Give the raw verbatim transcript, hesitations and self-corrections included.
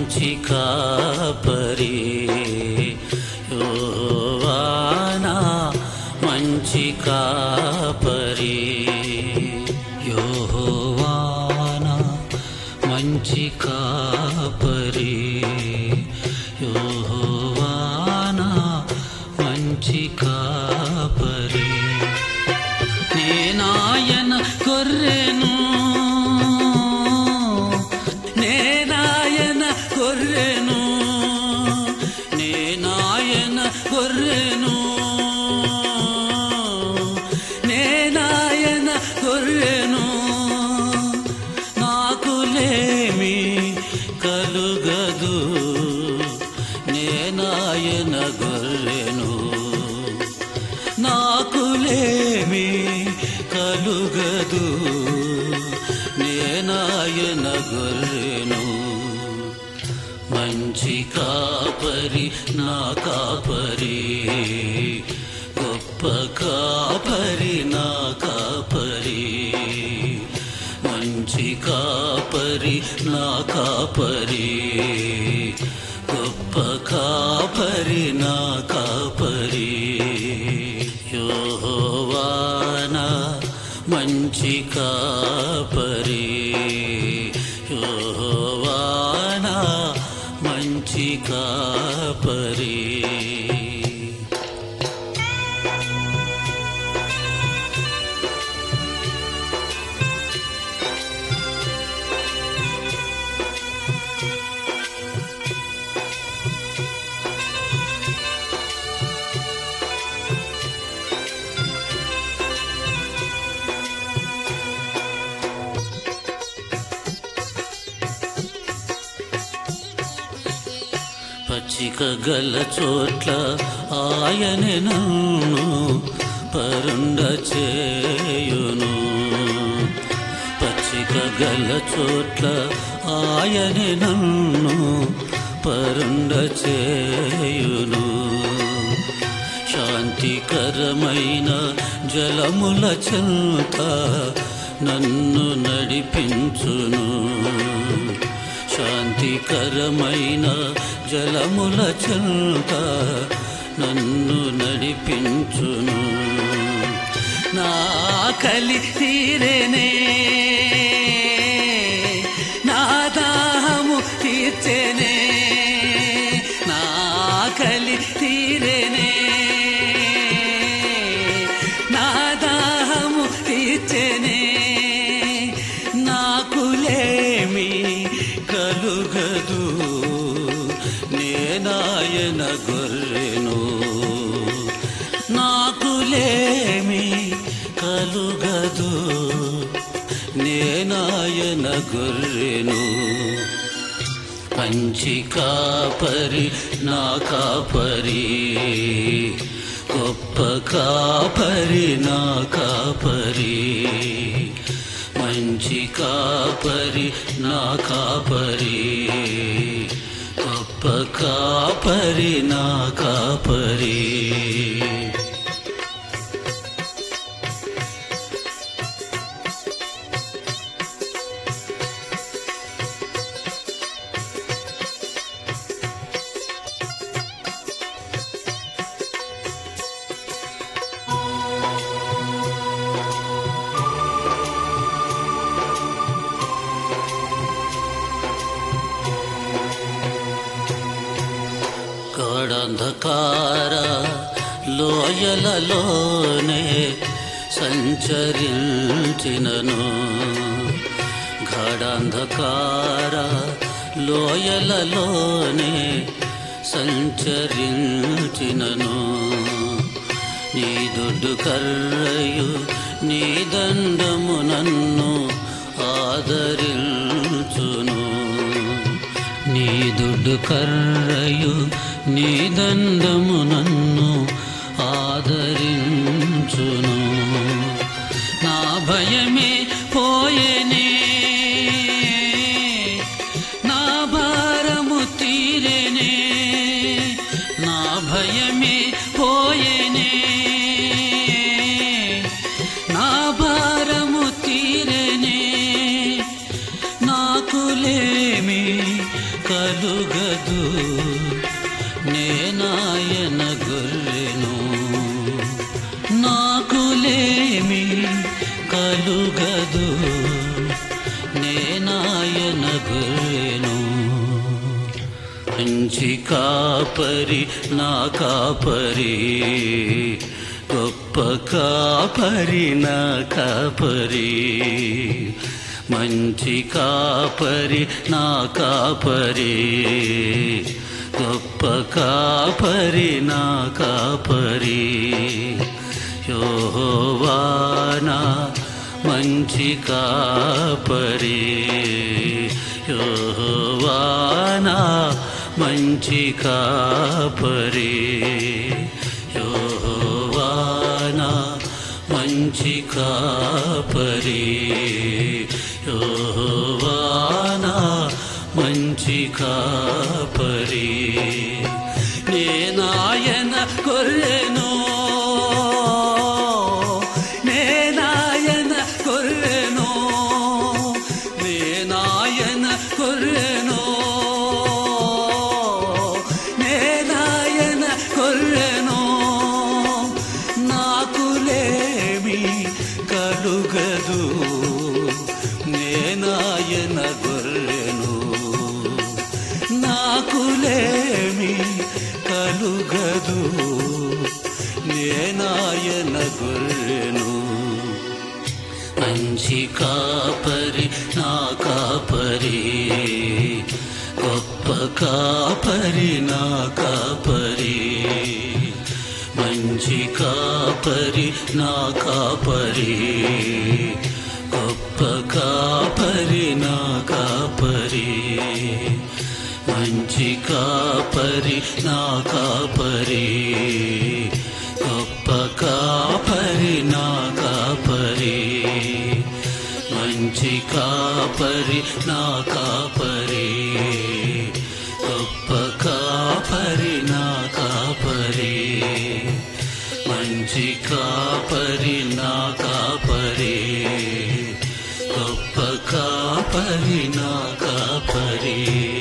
మంచి కాపరి యెహోవా నా మంచి కాపరి యెహోవా నా మంచి కాపరి యెహోవా నా మంచి కాపరి నేనాయన గొర్రెను నేనాయన గొర్రెను నేనాయన గొర్రెను నేనాయన గొర్రెను నాకు లేమి కలుగదు నేనాయన గొర్రెను నాకు లేమి కలుగదు నేనాయన గొర్రెను మంచి కాపరి నా కాపరి గొప్ప కాపరి నా కాపరి మంచి కాపరి నా కాపరి గొప్ప కాపరి నా కాపరి యెహోవా నా మంచి కాపరి యెహోవా నా మంచి కాపరి పచ్చిక గల చోట్ల ఆయనే నన్ను పరుండ చేయును పచ్చిక గల చోట్ల ఆయనే నన్ను పరుండ చేయును శాంతికరమైన జలముల చెంత నన్ను నడిపించును శాంతికరమైన జలముల చెంత నన్ను నడిపించును నా ఆకలి తీరేనే నా దాహము తీర్చేనే నా ఆకలి తీరేనే నా దాహము తీర్చేనే నాకు లేమి కలుగదు నేనాయన గొర్రెను నాకు లేమి కలుగదు నేనాయన గొర్రెను మంచి కాపరి నా కాపరి గొప్ప కాపరి నా కాపరి మంచి కాపరి నా కాపరి గొప్ప కాపరి నా కాపరి గాఢంధకార లోయలలోనే సంచరించినను గాఢంధకార లోయలలోనే సంచరించినను నీ దొడ్డు కర్రయు నీ దండము నన్ను ఆదరించును నీ దొడ్డు కర్రయు నీ దండము నన్ను ఆదరించును నా భయమే పోయేనే నా భారము తీరేనే నా భయమే పోయేనే నా భారము తీరేనే నాకు లేమి కలుగదు మంచి కాపరి నా కాపరి, గొప్ప కాపరి నా కాపరి. మంచి కాపరి నా కాపరి, గొప్ప కాపరి నా కాపరి. యెహోవా నా మంచి కాపరి, యెహోవా నా మంచి కాపరి, యెహోవా నా మంచి కాపరి, యెహోవా నా మంచి కాపరి. నేనాయన గొర్రెను, నేనాయన గొర్రెను, నేనాయన గొర్రెను, నేనాయన గొర్రెను. నాకులేమి కలుగదు, నేనాయన గొర్రెను. నాకులేమి కలుగదు, నేనాయన గొర్రెను. మంచి కాపరి నా కాపరి, గొప్ప కాపరి నా కాపరి. మంచి కాపరి నా కాపరి, గొప్ప కాపరి నా కాపరి. మంచి కాపరి నా కాపరి, గొప్ప కాపరి నా కాపరి. మంచి కాపరి నా కాపరి, గొప్ప కాపరి నా కాపరి. మంచి కాపరి నా కాపరి, గొప్ప కాపరి నా కాపరి.